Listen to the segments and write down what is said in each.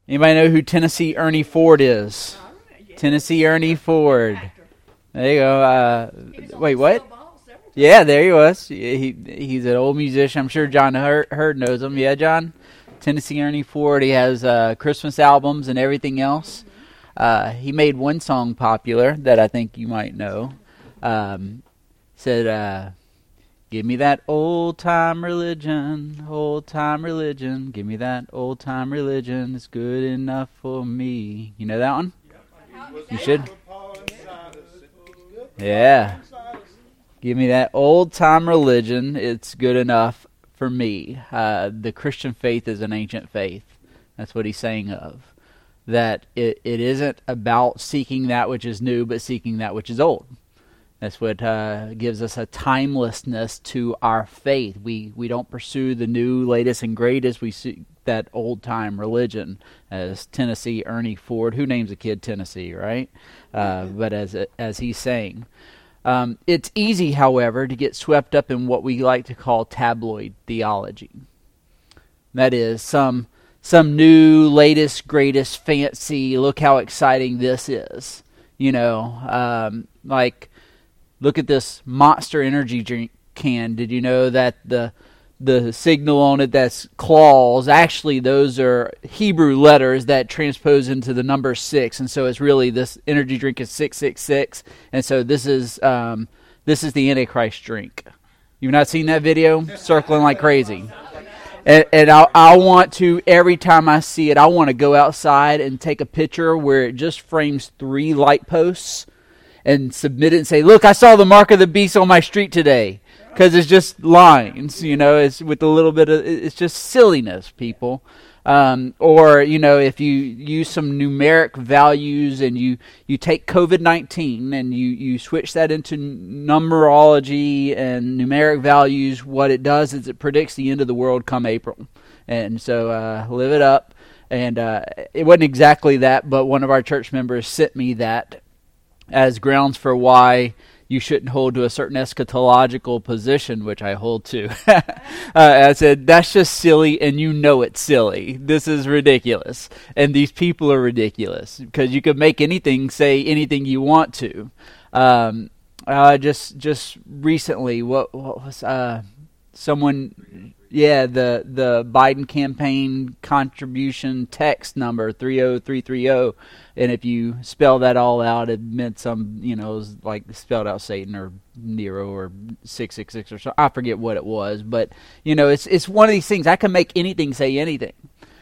Anybody know who Tennessee Ernie Ford is? Tennessee Ernie Ford. There you go. Wait, what? Yeah, there he was. He's an old musician. I'm sure John Hurd knows him. Yeah, John? Tennessee Ernie Ford. He has Christmas albums and everything else. He made one song popular that I think you might know. Said, give me that old-time religion, give me that old-time religion, it's good enough for me. You know that one? You should. Yeah. Give me that old-time religion, it's good enough for me. The Christian faith is an ancient faith. That's what he's saying of. That it isn't about seeking that which is new, but seeking that which is old. That's what gives us a timelessness to our faith. We don't pursue the new, latest, and greatest. We see that old-time religion, as Tennessee Ernie Ford. Who names a kid Tennessee, right? But as he's saying. It's easy, however, to get swept up in what we like to call tabloid theology. That is, some new, latest, greatest, fancy, look how exciting this is. You know, like... Look at this Monster Energy drink can. Did you know that the signal on it that's claws, actually those are Hebrew letters that transpose into the number 6, and so it's really, this energy drink is 666, and so this is the Antichrist drink. You've not seen that video? Circling like crazy. And I want to, every time I see it, I want to go outside and take a picture where it just frames 3 light posts and submit it and say, look, I saw the mark of the beast on my street today. Because it's just lines, you know, it's with a little bit of, it's just silliness, people. Or, you know, if you use some numeric values and you take COVID-19 and you switch that into numerology and numeric values, what it does is it predicts the end of the world come April. And so live it up. And it wasn't exactly that, but one of our church members sent me that as grounds for why you shouldn't hold to a certain eschatological position, which I hold to. I said, that's just silly, and you know it's silly. This is ridiculous. And these people are ridiculous, because you could make anything say anything you want to. Just recently, what was someone... Yeah, the Biden campaign contribution text number 30330, and if you spell that all out, it meant some, you know, it was like spelled out Satan or Nero or 666 or something. I forget what it was, but you know, it's one of these things. I can make anything say anything.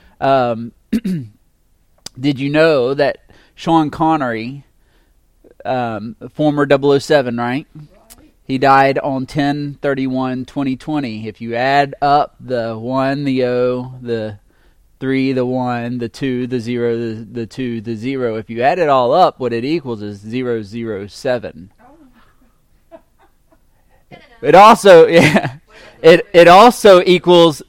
Did you know that Sean Connery, former 007, right? He died on 10/31/2020. If you add up the 1, the O, the 3, the 1, the 2, the 0, the 2, the 0, if you add it all up, what it equals is 007. It also, yeah, it also equals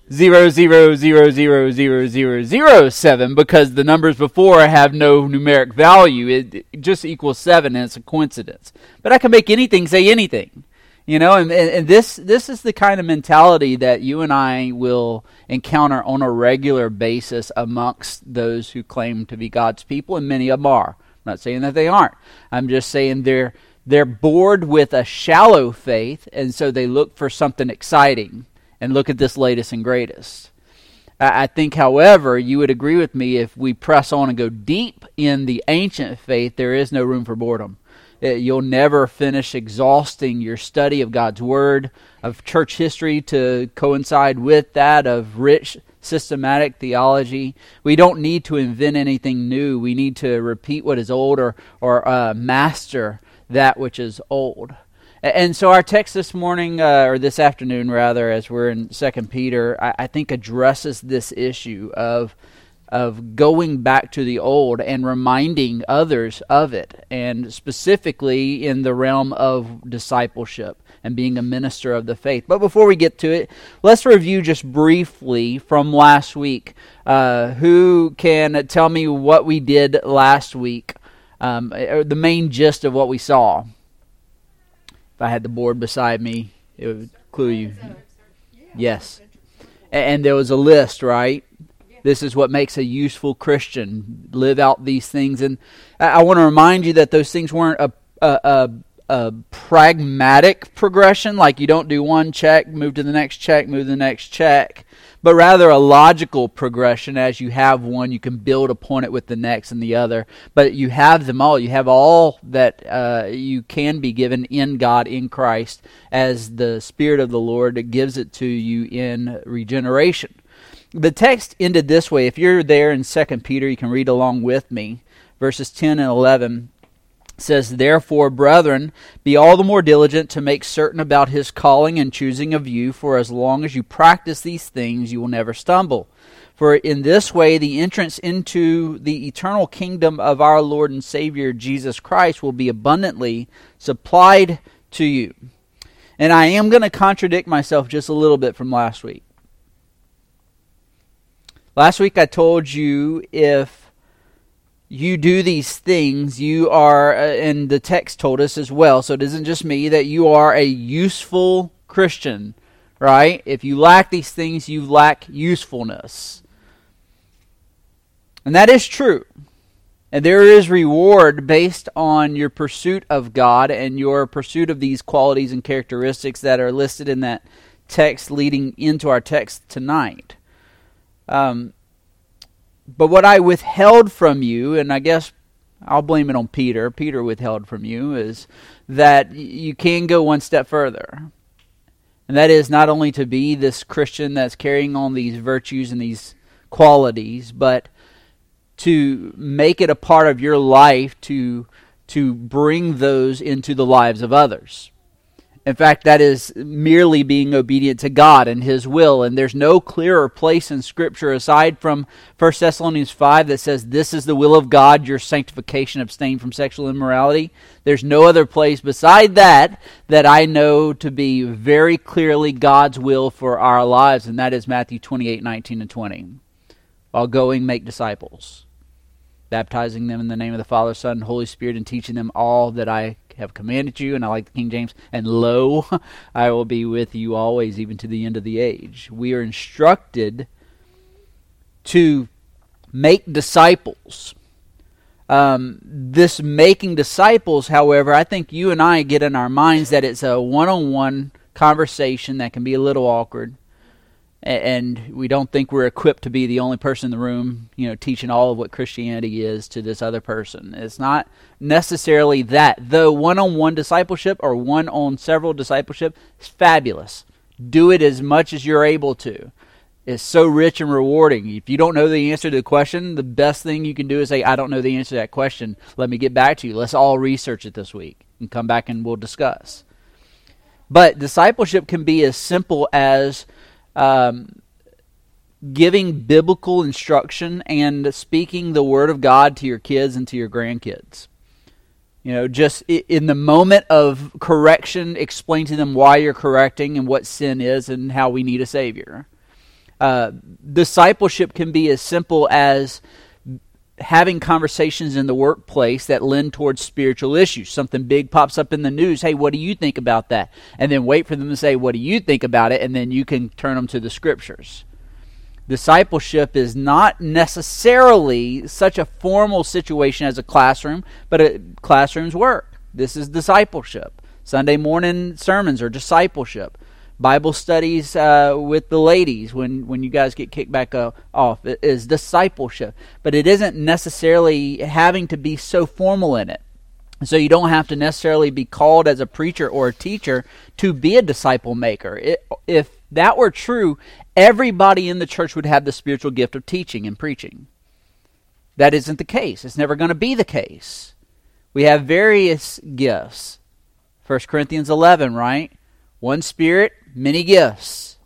000000007 because the numbers before have no numeric value. It just equals 7, and it's a coincidence. But I can make anything say anything. You know, and this is the kind of mentality that you and I will encounter on a regular basis amongst those who claim to be God's people, and many of them are. I'm not saying that they aren't. I'm just saying they're bored with a shallow faith, and so they look for something exciting, and look at this latest and greatest. I think, however, you would agree with me, if we press on and go deep in the ancient faith, there is no room for boredom. You'll never finish exhausting your study of God's Word, of church history to coincide with that, of rich systematic theology. We don't need to invent anything new. We need to repeat what is old or master that which is old. And so our text this morning, or this afternoon rather, as we're in 2 Peter, I think addresses this issue of going back to the old and reminding others of it, and specifically in the realm of discipleship and being a minister of the faith. But before we get to it, let's review just briefly from last week. Who can tell me what we did last week, the main gist of what we saw? If I had the board beside me, it would clue you. Yes. And there was a list, right? This is what makes a useful Christian. Live out these things. And I want to remind you that those things weren't a pragmatic progression, like you don't do one check, move to the next check, move to the next check, but rather a logical progression. As you have one, you can build upon it with the next and the other. But you have them all. You have all that you can be given in God, in Christ, as the Spirit of the Lord gives it to you in regeneration. The text ended this way. If you're there in 2 Peter, you can read along with me. Verses 10 and 11 says, "Therefore, brethren, be all the more diligent to make certain about his calling and choosing of you, for as long as you practice these things, you will never stumble. For in this way, the entrance into the eternal kingdom of our Lord and Savior Jesus Christ will be abundantly supplied to you." And I am going to contradict myself just a little bit from last week. Last week I told you if you do these things, you are, and the text told us as well, so it isn't just me, that you are a useful Christian, right? If you lack these things, you lack usefulness. And that is true. And there is reward based on your pursuit of God and your pursuit of these qualities and characteristics that are listed in that text leading into our text tonight. But what I withheld from you, and I guess I'll blame it on Peter withheld from you, is that you can go one step further. And that is not only to be this Christian that's carrying on these virtues and these qualities, but to make it a part of your life to bring those into the lives of others. In fact, that is merely being obedient to God and His will. And there's no clearer place in Scripture aside from 1 Thessalonians 5 that says, "This is the will of God, your sanctification, abstain from sexual immorality." There's no other place beside that I know to be very clearly God's will for our lives. And that is Matthew 28:19 and 20. "While going, make disciples, baptizing them in the name of the Father, Son, and Holy Spirit, and teaching them all that I have commanded you." And I like the King James, "and lo, I will be with you always, even to the end of the age." We are instructed to make disciples. This making disciples, however, I think you and I get in our minds that it's a one-on-one conversation that can be a little awkward. And we don't think we're equipped to be the only person in the room, teaching all of what Christianity is to this other person. It's not necessarily that. Though one-on-one discipleship or one-on-several discipleship is fabulous. Do it as much as you're able to. It's so rich and rewarding. If you don't know the answer to the question, the best thing you can do is say, "I don't know the answer to that question. Let me get back to you. Let's all research it this week and come back and we'll discuss." But discipleship can be as simple as giving biblical instruction and speaking the Word of God to your kids and to your grandkids. Just in the moment of correction, explain to them why you're correcting and what sin is and how we need a Savior. Discipleship can be as simple as having conversations in the workplace that lend towards spiritual issues. Something big pops up in the news. "Hey, what do you think about that?" And then wait for them to say, "What do you think about it?" And then you can turn them to the Scriptures. Discipleship is not necessarily such a formal situation as a classroom, but classrooms work. This is discipleship. Sunday morning sermons are discipleship. Bible studies with the ladies when you guys get kicked back off is discipleship. But it isn't necessarily having to be so formal in it. So you don't have to necessarily be called as a preacher or a teacher to be a disciple maker. If that were true, everybody in the church would have the spiritual gift of teaching and preaching. That isn't the case. It's never going to be the case. We have various gifts. 1 Corinthians 11, right? One Spirit, many gifts.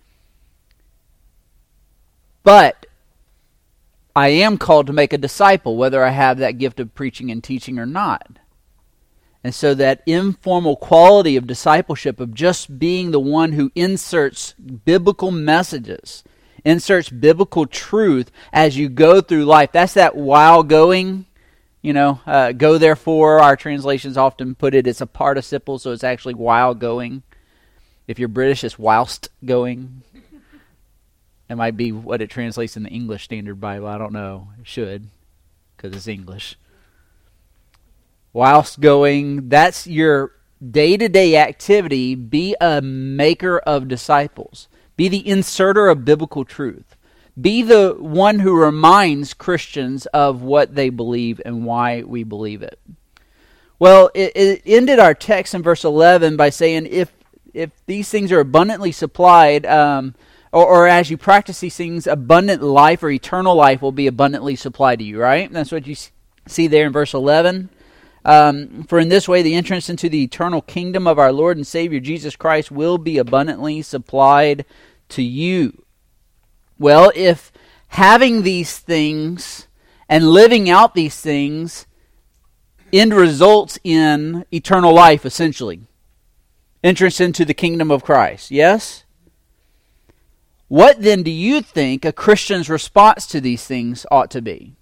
But I am called to make a disciple, whether I have that gift of preaching and teaching or not. And so that informal quality of discipleship, of just being the one who inserts biblical messages, inserts biblical truth as you go through life, that's that while going. Go therefore, our translations often put it, it's a participle, so it's actually while going. If you're British, it's whilst going. It might be what it translates in the English Standard Bible. I don't know. It should, because it's English. Whilst going, that's your day-to-day activity. Be a maker of disciples. Be the inserter of biblical truth. Be the one who reminds Christians of what they believe and why we believe it. Well, it ended our text in verse 11 by saying, if these things are abundantly supplied, or as you practice these things, abundant life or eternal life will be abundantly supplied to you, right? And that's what you see there in verse 11. For in this way the entrance into the eternal kingdom of our Lord and Savior Jesus Christ will be abundantly supplied to you. Well, if having these things and living out these things end results in eternal life, essentially, entrance into the kingdom of Christ, yes? What then do you think a Christian's response to these things ought to be?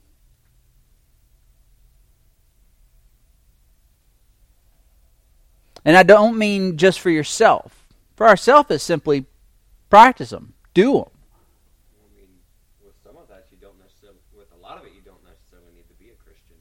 And I don't mean just for yourself. For ourselves, it's simply practice them, do them. I mean, with some of that, you don't necessarily, with a lot of it, you don't necessarily need to be a Christian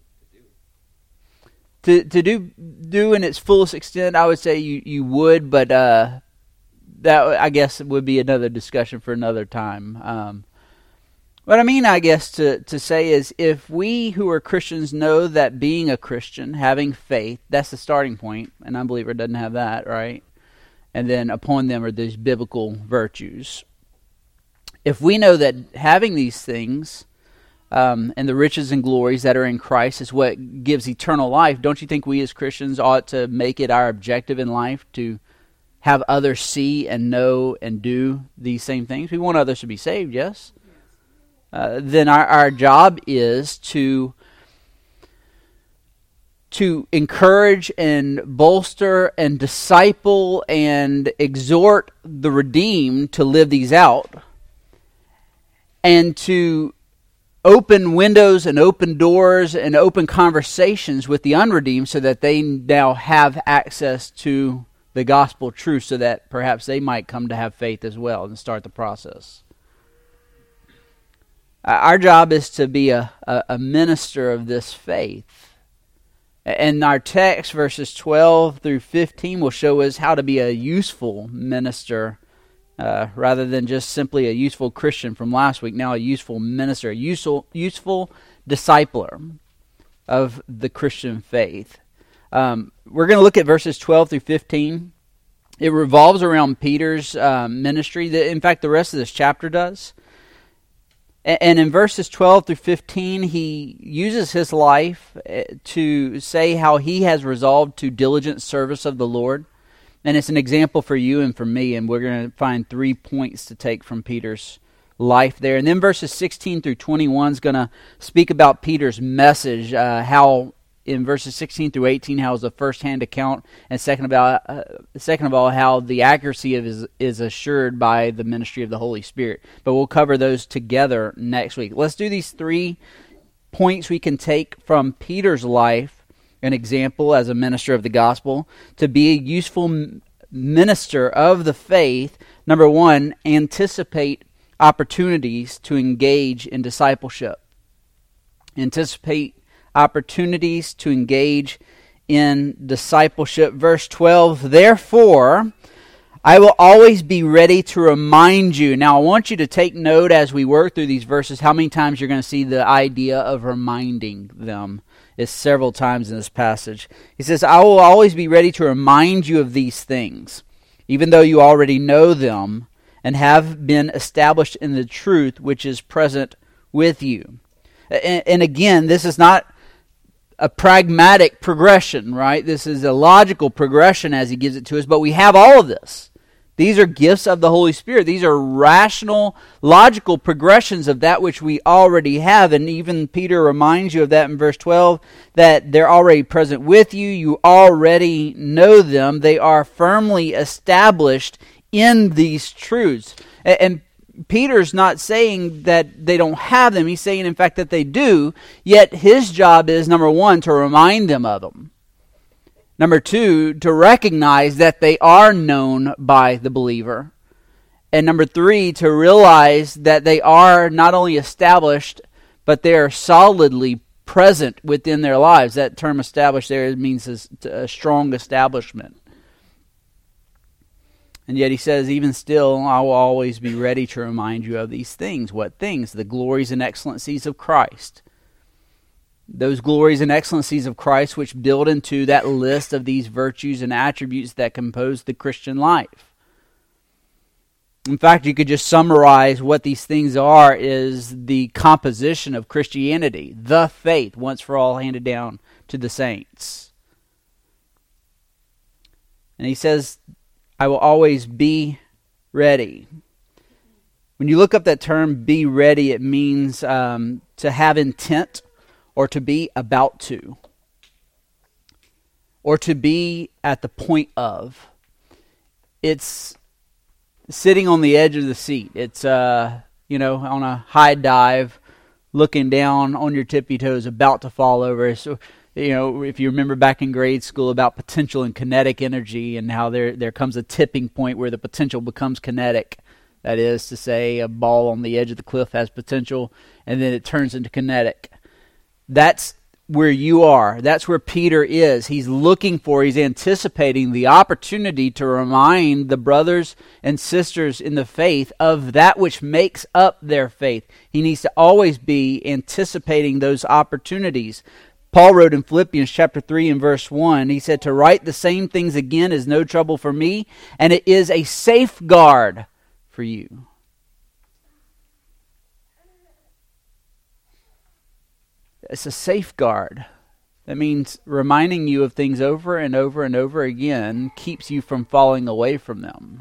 to do. To do in its fullest extent, I would say you would, but that, I guess, would be another discussion for another time. What I mean, I guess, to say is, if we who are Christians know that being a Christian, having faith, that's the starting point. An unbeliever doesn't have that, right? And then upon them are these biblical virtues. If we know that having these things and the riches and glories that are in Christ is what gives eternal life, don't you think we as Christians ought to make it our objective in life to have others see and know and do these same things? We want others to be saved, yes? Then our job is to encourage and bolster and disciple and exhort the redeemed to live these out, and to open windows and open doors and open conversations with the unredeemed so that they now have access to the gospel truth, so that perhaps they might come to have faith as well and start the process. Our job is to be a minister of this faith. And our text, verses 12 through 15, will show us how to be a useful minister rather than just simply a useful Christian from last week. Now a useful minister, a useful discipler of the Christian faith. We're going to look at verses 12 through 15. It revolves around Peter's ministry. In fact, the rest of this chapter does. And in verses 12 through 15, he uses his life to say how he has resolved to diligent service of the Lord. And it's an example for you and for me, and we're going to find 3 points to take from Peter's life there. And then verses 16 through 21 is going to speak about Peter's message, how in verses 16 through 18, how is a first-hand account, and second of all, how the accuracy of is assured by the ministry of the Holy Spirit. But we'll cover those together next week. Let's do these 3 points we can take from Peter's life, an example as a minister of the gospel, to be a useful minister of the faith. Number 1, anticipate opportunities to engage in discipleship. Anticipate opportunities to engage in discipleship. Verse 12, therefore, I will always be ready to remind you. Now, I want you to take note as we work through these verses how many times you're going to see the idea of reminding them. It's several times in this passage. He says, I will always be ready to remind you of these things, even though you already know them and have been established in the truth which is present with you. And again, this is not a pragmatic progression, right? This is a logical progression as he gives it to us, but we have all of this. These are gifts of the Holy Spirit. These are rational, logical progressions of that which we already have, and even Peter reminds you of that in verse 12, that they're already present with you. You already know them. They are firmly established in these truths. And Peter's not saying that they don't have them. He's saying, in fact, that they do. Yet his job is, number 1, to remind them of them. Number 2, to recognize that they are known by the believer. And number 3, to realize that they are not only established, but they are solidly present within their lives. That term established there means a strong establishment. And yet he says, even still, I will always be ready to remind you of these things. What things? The glories and excellencies of Christ. Those glories and excellencies of Christ which build into that list of these virtues and attributes that compose the Christian life. In fact, you could just summarize what these things are is the composition of Christianity, the faith once for all handed down to the saints. And he says, I will always be ready. When you look up that term, be ready, it means to have intent or to be about to. Or to be at the point of. It's sitting on the edge of the seat. It's, on a high dive, looking down on your tippy toes, about to fall over. So, if you remember back in grade school about potential and kinetic energy and how there comes a tipping point where the potential becomes kinetic. That is to say, a ball on the edge of the cliff has potential and then it turns into kinetic. That's where you are. That's where Peter is. He's anticipating the opportunity to remind the brothers and sisters in the faith of that which makes up their faith. He needs to always be anticipating those opportunities. Paul wrote in Philippians chapter 3 and verse 1, he said, to write the same things again is no trouble for me, and it is a safeguard for you. It's a safeguard. That means reminding you of things over and over and over again keeps you from falling away from them.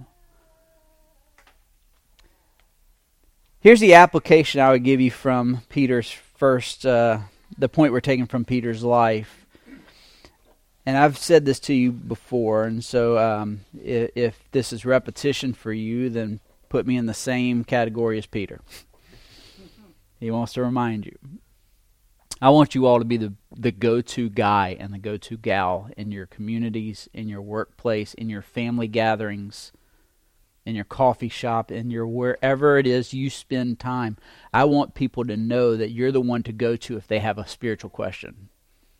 Here's the application I would give you from Peter's first the point we're taking from Peter's life. And I've said this to you before, and so if this is repetition for you, then put me in the same category as Peter. He wants to remind you. I want you all to be the go-to guy and the go-to gal in your communities, in your workplace, in your family gatherings, in your coffee shop, in your wherever it is you spend time. I want people to know that you're the one to go to if they have a spiritual question.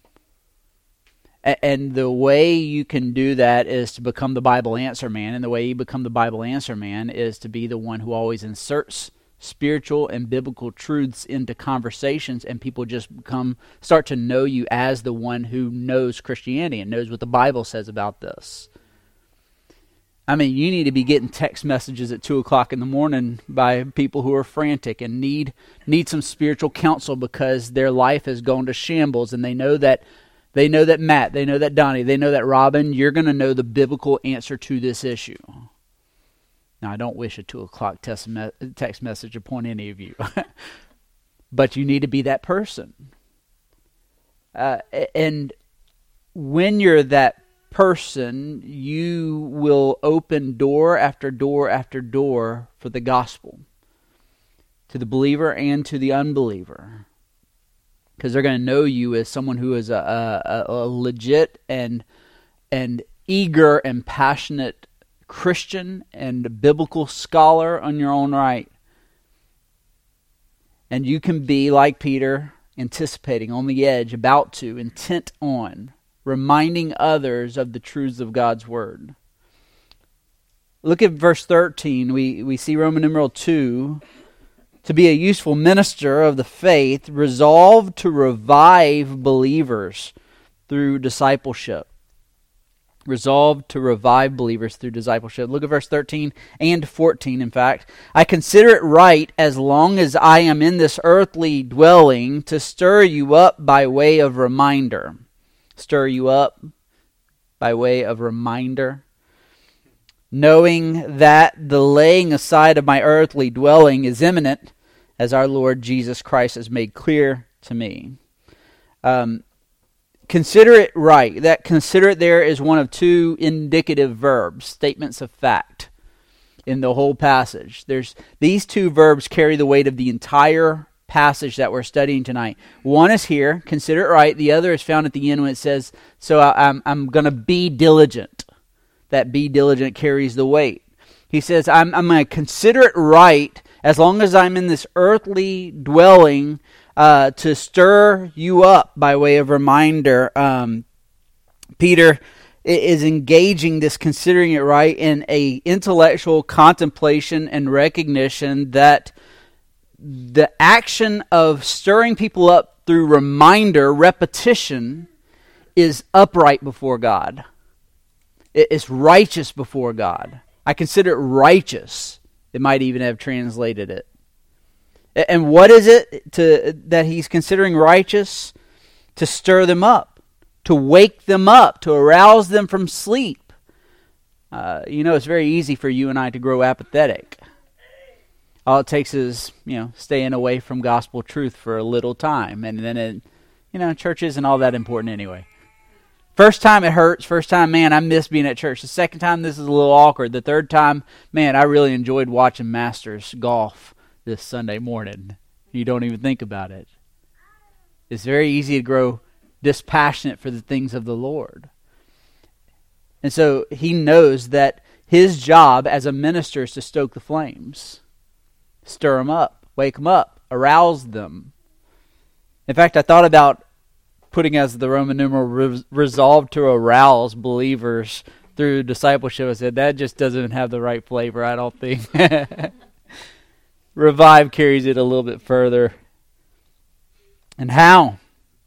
And the way you can do that is to become the Bible answer man. And the way you become the Bible answer man is to be the one who always inserts spiritual and biblical truths into conversations, and people just start to know you as the one who knows Christianity and knows what the Bible says about this. I mean, you need to be getting text messages at 2 o'clock in the morning by people who are frantic and need some spiritual counsel because their life has gone to shambles, and they know that Matt, they know that Donnie, they know that Robin, you're going to know the biblical answer to this issue. Now, I don't wish a 2 o'clock text message upon any of you, but you need to be that person. And when you're that person, you will open door after door after door for the gospel to the believer and to the unbeliever, because they're going to know you as someone who is a legit and eager and passionate Christian and biblical scholar on your own right. And you can be like Peter, anticipating, on the edge, about to, intent on reminding others of the truths of God's Word. Look at verse 13. We see Roman numeral 2. To be a useful minister of the faith, resolved to revive believers through discipleship. Resolved to revive believers through discipleship. Look at verse 13 and 14, in fact. I consider it right, as long as I am in this earthly dwelling, to stir you up by way of reminder. Stir you up by way of reminder. Knowing that the laying aside of my earthly dwelling is imminent, as our Lord Jesus Christ has made clear to me. Consider it right. That consider it there is one of two indicative verbs, statements of fact, in the whole passage. These two verbs carry the weight of the entire passage that we're studying tonight. One is here, consider it right. The other is found at the end when it says, so I'm going to be diligent. That be diligent carries the weight. He says, I'm going to consider it right, as long as I'm in this earthly dwelling, to stir you up by way of reminder. Peter is engaging this considering it right in a intellectual contemplation and recognition that the action of stirring people up through reminder, repetition, is upright before God. It's righteous before God. I consider it righteous. It might even have translated it. And what is it that he's considering righteous? To stir them up, to wake them up, to arouse them from sleep. It's very easy for you and I to grow apathetic. All it takes is, staying away from gospel truth for a little time. And then, church isn't all that important anyway. First time it hurts. First time, man, I miss being at church. The second time, this is a little awkward. The third time, man, I really enjoyed watching Masters golf this Sunday morning. You don't even think about it. It's very easy to grow dispassionate for the things of the Lord. And so he knows that his job as a minister is to stoke the flames. Stir them up, wake them up, arouse them. In fact, I thought about putting as the Roman numeral resolved to arouse believers through discipleship. I said, that just doesn't have the right flavor, I don't think. Revive carries it a little bit further. And how?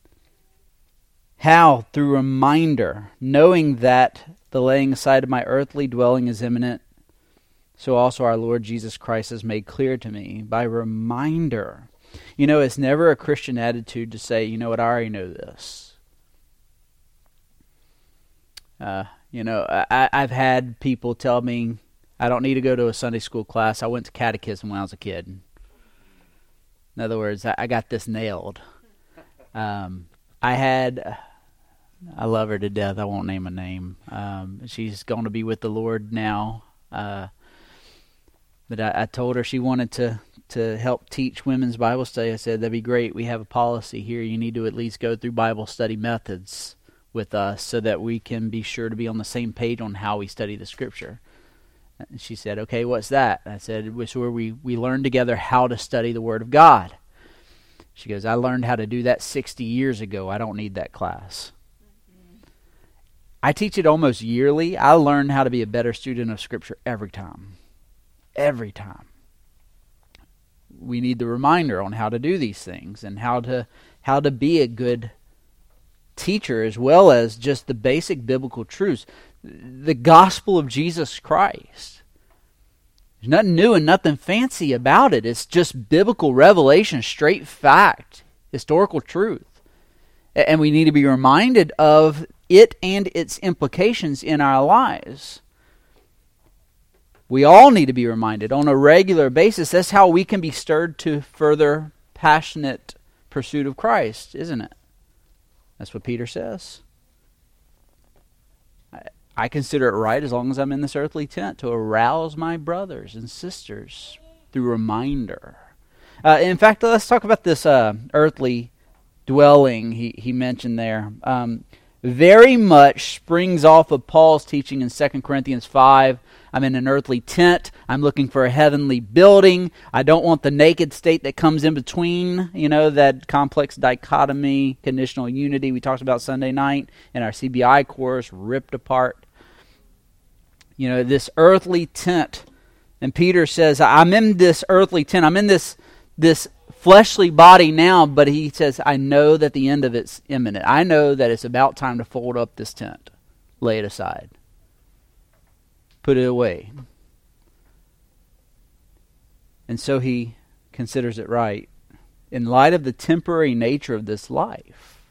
How? Through reminder, knowing that the laying aside of my earthly dwelling is imminent, so also our Lord Jesus Christ has made clear to me by reminder. It's never a Christian attitude to say, you know what, I already know this. I've had people tell me, I don't need to go to a Sunday school class. I went to catechism when I was a kid. In other words, I got this nailed. I love her to death. I won't name a name. She's going to be with the Lord now. But I told her she wanted to help teach women's Bible study. I said, that'd be great. We have a policy here. You need to at least go through Bible study methods with us so that we can be sure to be on the same page on how we study the Scripture. And she said, okay, what's that? I said, it's where we learn together how to study the Word of God. She goes, I learned how to do that 60 years ago. I don't need that class. I teach it almost yearly. I learn how to be a better student of Scripture every time. Every time. We need the reminder on how to do these things and how to be a good teacher, as well as just the basic biblical truths. The gospel of Jesus Christ. There's nothing new and nothing fancy about it. It's just biblical revelation, straight fact, historical truth. And we need to be reminded of it and its implications in our lives. We all need to be reminded on a regular basis. That's how we can be stirred to further passionate pursuit of Christ, isn't it? That's what Peter says. I consider it right, as long as I'm in this earthly tent, to arouse my brothers and sisters through reminder. In fact, let's talk about this earthly dwelling he mentioned there. Very much springs off of Paul's teaching in 2 Corinthians 5. I'm in an earthly tent. I'm looking for a heavenly building. I don't want the naked state that comes in between, that complex dichotomy, conditional unity we talked about Sunday night in our CBI course, ripped apart. This earthly tent. And Peter says, I'm in this earthly tent. I'm in this fleshly body now, but he says, I know that the end of it's imminent. I know that it's about time to fold up this tent, lay it aside, put it away. And so he considers it right, in light of the temporary nature of this life,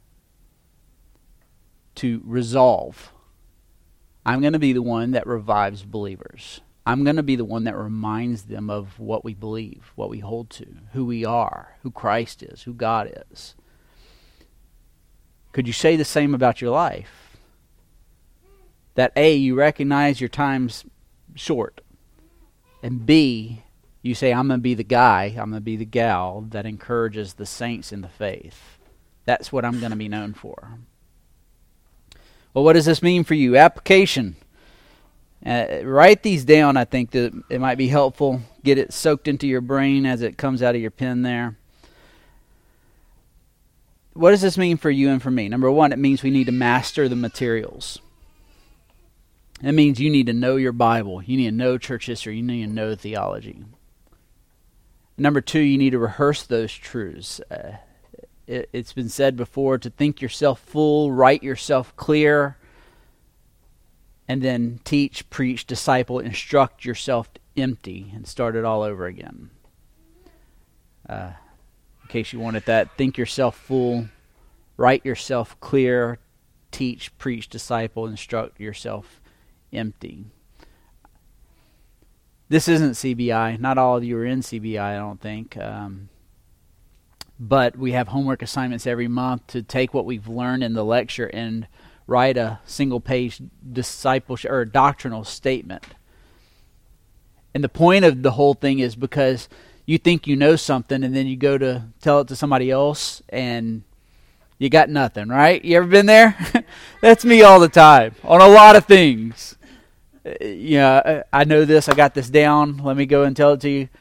to resolve, I'm going to be the one that revives believers. I'm going to be the one that reminds them of what we believe, what we hold to, who we are, who Christ is, who God is. Could you say the same about your life? That A, you recognize your time's short, and B, you say, I'm going to be the guy, I'm going to be the gal that encourages the saints in the faith. That's what I'm going to be known for. Well, what does this mean for you? Application. Write these down. I think that it might be helpful. Get it soaked into your brain as it comes out of your pen there. What does this mean for you and for me? Number one, it means we need to master the materials. It means you need to know your Bible. You need to know church history. You need to know theology. Number two, you need to rehearse those truths. It's been said before to think yourself full, write yourself clear, and then teach, preach, disciple, instruct yourself empty, and start it all over again. In case you wanted that, think yourself full, write yourself clear, teach, preach, disciple, instruct yourself empty. This isn't CBI. Not all of you are in CBI, I don't think. But we have homework assignments every month to take what we've learned in the lecture and write a single-page discipleship or doctrinal statement. And the point of the whole thing is because you think you know something and then you go to tell it to somebody else and you got nothing, right? You ever been there? That's me all the time on a lot of things. I know this, I got this down, let me go and tell it to you.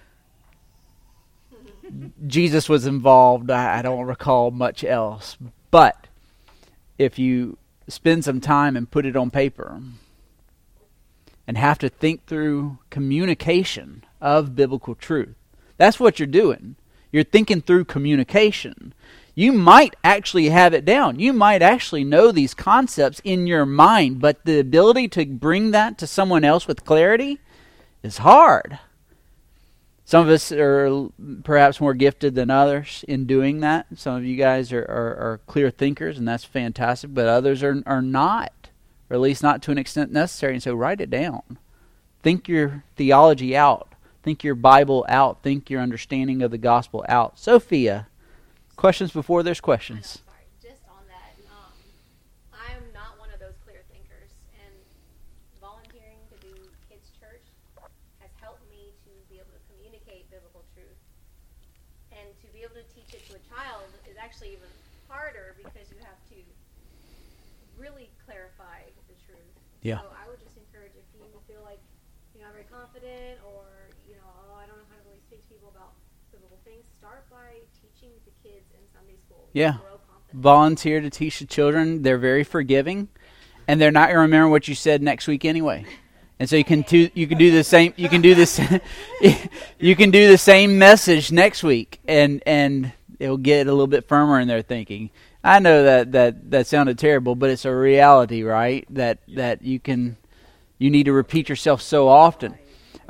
Jesus was involved, I don't recall much else. But if you spend some time and put it on paper and have to think through communication of biblical truth, that's what you're doing. You're thinking through communication. You might actually have it down. You might actually know these concepts in your mind, but the ability to bring that to someone else with clarity is hard. Some of us are perhaps more gifted than others in doing that. Some of you guys are clear thinkers, and that's fantastic, but others are not, or at least not to an extent necessary, and so write it down. Think your theology out. Think your Bible out. Think your understanding of the gospel out. Sophia, questions before there's questions. Sorry, just on that, I am not one of those clear thinkers, and volunteering to do kids' church has helped me to be able to communicate biblical truth, and to be able to teach it to a child is actually even harder because you have to really clarify the truth. Yeah. So I would just encourage, if you feel like you're not very confident, or I don't know how to really speak to people about biblical things, start by teaching the kids in Sunday school. Yeah. Grow confidence. Volunteer to teach the children. They're very forgiving, and they're not going to remember what you said next week anyway. And so you can do the same. You can do this. You can do the same message next week, and it'll get a little bit firmer in their thinking. I know that sounded terrible, but it's a reality, right? That you need to repeat yourself so often.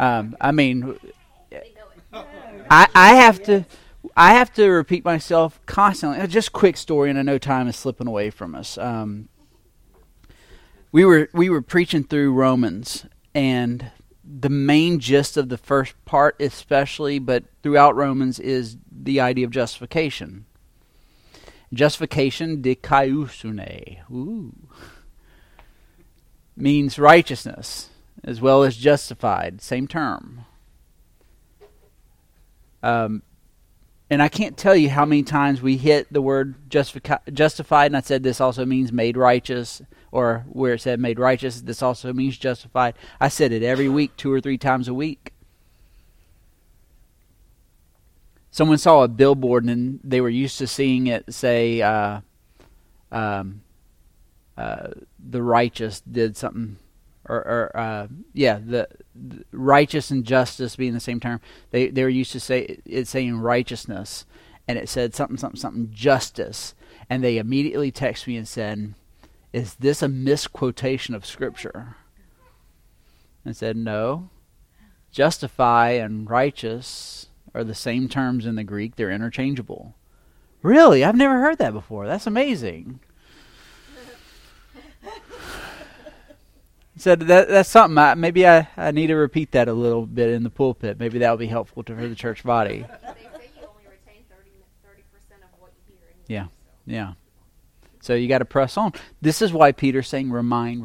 I have to repeat myself constantly. Just a quick story, and I know time is slipping away from us. We were preaching through Romans, and the main gist of the first part especially, but throughout Romans, is the idea of justification. Justification, dikaiosune, means righteousness, as well as justified, same term. And I can't tell you how many times we hit the word justified, and I said this also means made righteous, or where it said made righteous, this also means justified. I said it every week, 2 or 3 times a week. Someone saw a billboard, and they were used to seeing it say, the righteous did something, the righteous and justice being the same term. They were used to say it saying righteousness, and it said something justice, and they immediately texted me and said, "Is this a misquotation of Scripture?" And I said, "No. Justify and righteous are the same terms in the Greek. They're interchangeable." Really? I've never heard that before. That's amazing. So that's something. Maybe I need to repeat that a little bit in the pulpit. Maybe that will be helpful for the church body. They say you only retain 30% of what you hear. Yeah. So you got to press on. This is why Peter's saying, remind.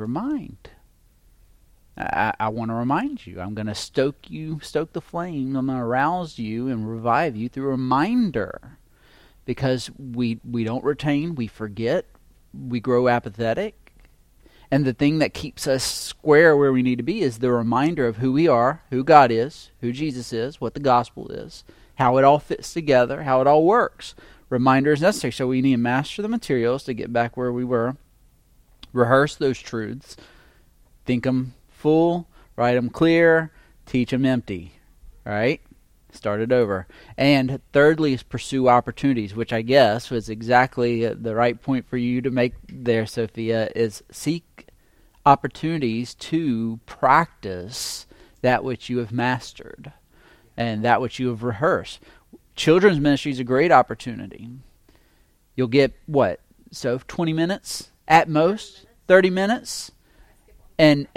I want to remind you. I'm going to stoke the flame. I'm going to arouse you and revive you through reminder. Because we don't retain, we forget, we grow apathetic. And the thing that keeps us square where we need to be is the reminder of who we are, who God is, who Jesus is, what the gospel is, how it all fits together, how it all works. Reminder is necessary. So we need to master the materials to get back where we were, rehearse those truths, think them full, write them clear, teach them empty. All right? Start it over. And thirdly is pursue opportunities, which I guess was exactly the right point for you to make there, Sophia, is seek opportunities to practice that which you have mastered and that which you have rehearsed. Children's ministry is a great opportunity. You'll get, 20 minutes at most, 30 minutes, and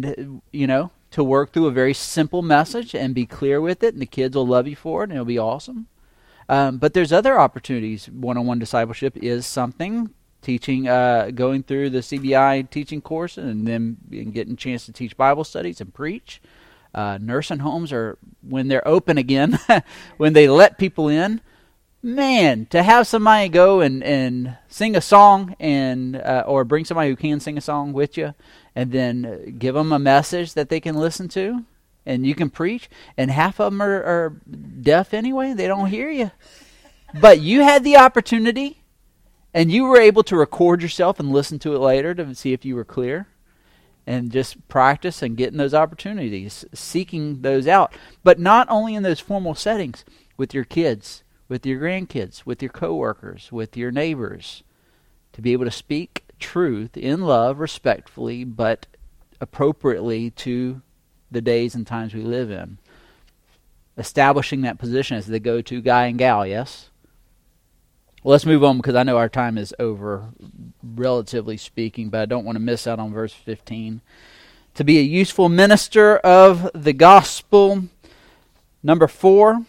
to work through a very simple message and be clear with it, and the kids will love you for it, and it'll be awesome. But there's other opportunities. One-on-one discipleship is something. Teaching, going through the CBI teaching course, and then getting a chance to teach Bible studies and preach. Nursing homes are, when they're open again, when they let people in, man, to have somebody go and sing a song and or bring somebody who can sing a song with you, and then give them a message that they can listen to, and you can preach, and half of them are deaf anyway. They don't hear you. But you had the opportunity, and you were able to record yourself and listen to it later to see if you were clear, and just practice and getting those opportunities, seeking those out. But not only in those formal settings, with your kids, with your grandkids, with your coworkers, with your neighbors, to be able to speak truth in love, respectfully, but appropriately to the days and times we live in. Establishing that position as the go-to guy and gal, yes? Well, let's move on because I know our time is over, relatively speaking, but I don't want to miss out on verse 15. To be a useful minister of the gospel. Number 3,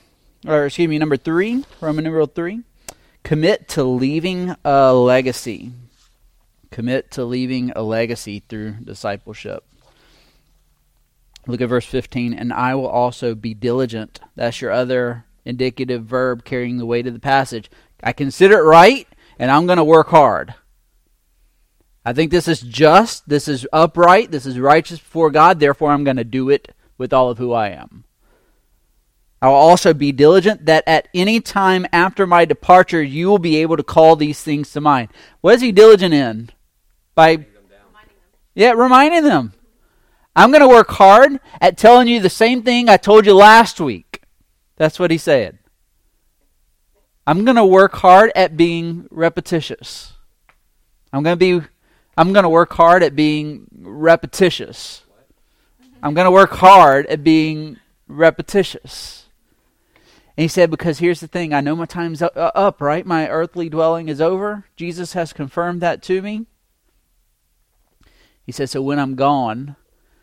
Roman numeral 3. Commit to leaving a legacy. Commit to leaving a legacy through discipleship. Look at verse 15. And I will also be diligent. That's your other indicative verb carrying the weight of the passage. I consider it right, and I'm going to work hard. I think this is just, this is upright, this is righteous before God, therefore I'm going to do it with all of who I am. I will also be diligent that at any time after my departure, you will be able to call these things to mind. What is he diligent in? Reminding them. I'm going to work hard at telling you the same thing I told you last week. That's what he said. I'm going to work hard at being repetitious. I'm going to work hard at being repetitious. I'm going to work hard at being repetitious. And he said, because here's the thing, I know my time's up, right? My earthly dwelling is over. Jesus has confirmed that to me. He said, so when I'm gone,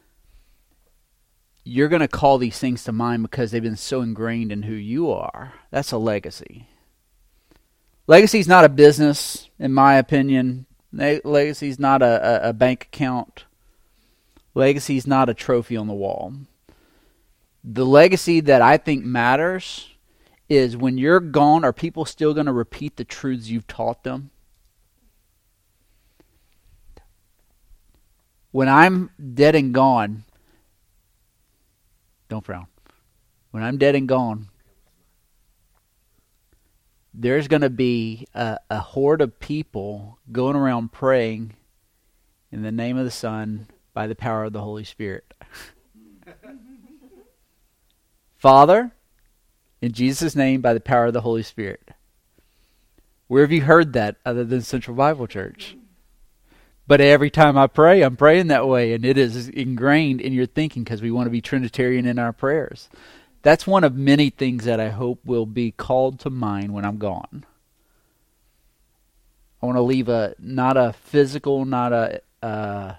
you're going to call these things to mind because they've been so ingrained in who you are. That's a legacy. Legacy is not a business, in my opinion. Legacy is not a bank account. Legacy is not a trophy on the wall. The legacy that I think matters is when you're gone, are people still going to repeat the truths you've taught them? When I'm dead and gone, don't frown. When I'm dead and gone, there's going to be a horde of people going around praying in the name of the Son by the power of the Holy Spirit. Father, in Jesus' name, by the power of the Holy Spirit. Where have you heard that other than Central Bible Church? But every time I pray, I'm praying that way, and it is ingrained in your thinking because we want to be Trinitarian in our prayers. That's one of many things that I hope will be called to mind when I'm gone. I want to leave not a physical, not a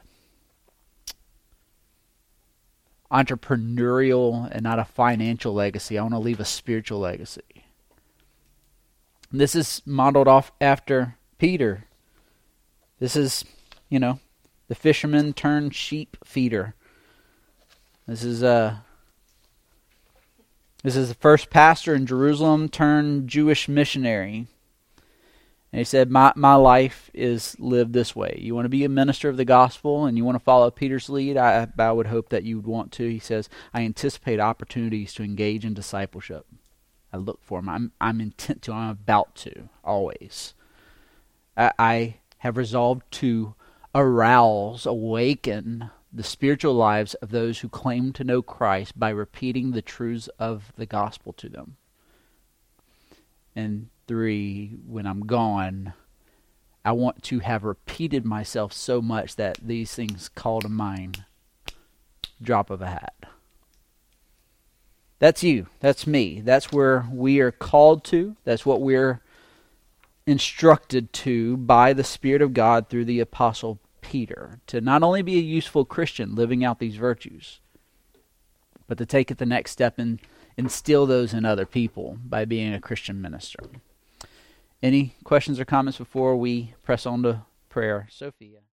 entrepreneurial, and not a financial legacy. I want to leave a spiritual legacy. This is modeled off after Peter. This is, the fisherman turned sheep feeder. This is the first pastor in Jerusalem turned Jewish missionary. And he said, my life is lived this way. You want to be a minister of the gospel and you want to follow Peter's lead? I would hope that you would want to. He says, I anticipate opportunities to engage in discipleship. I look for them. I'm intent to. I'm about to, always. I have resolved to arouse, awaken the spiritual lives of those who claim to know Christ by repeating the truths of the gospel to them. And 3, when I'm gone, I want to have repeated myself so much that these things call to mind. Drop of a hat. That's you. That's me. That's where we are called to. That's what we're instructed to by the Spirit of God through the Apostle Peter. To not only be a useful Christian living out these virtues, but to take it the next step and instill those in other people by being a Christian minister. Any questions or comments before we press on to prayer? Sophia.